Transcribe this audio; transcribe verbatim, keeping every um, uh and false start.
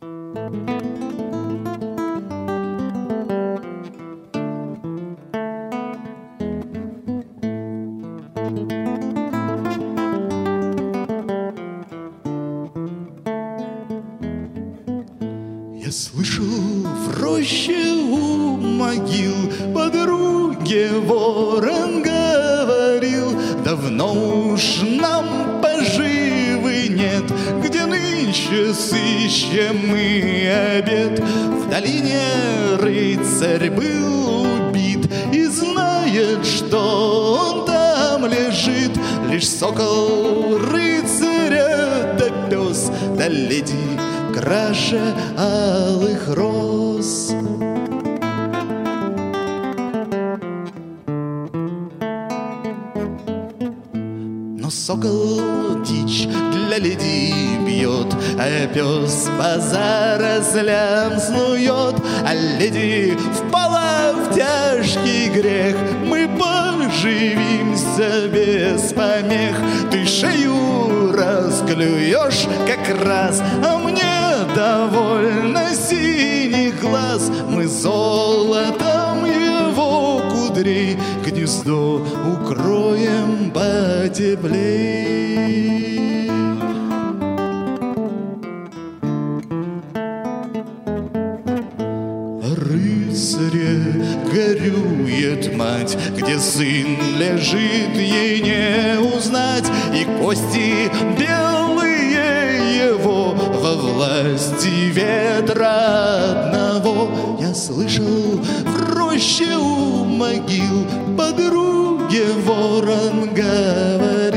Я слышал в роще у могил подруге ворон говорил: давно уж нам поживы нет, где нынче сыщем мы обед. В долине рыцарь был убит и знает, что он там лежит. Лишь сокол рыцаря да пес да леди краше алых роз. Но сокол дичь для леди бьет, а пес по зарослям снует, а леди впала в тяжкий грех. Мы поживимся без помех. Ты шею расклюешь как раз, а мне довольно синих глаз. Мы золотом его кудрей гнездо укроем потеплей. О рыцаре горюет мать, где сын лежит, ей не узнать, и кости белые его во власти ветра одного. Я слышал в роще у могил подруге ворон говорит: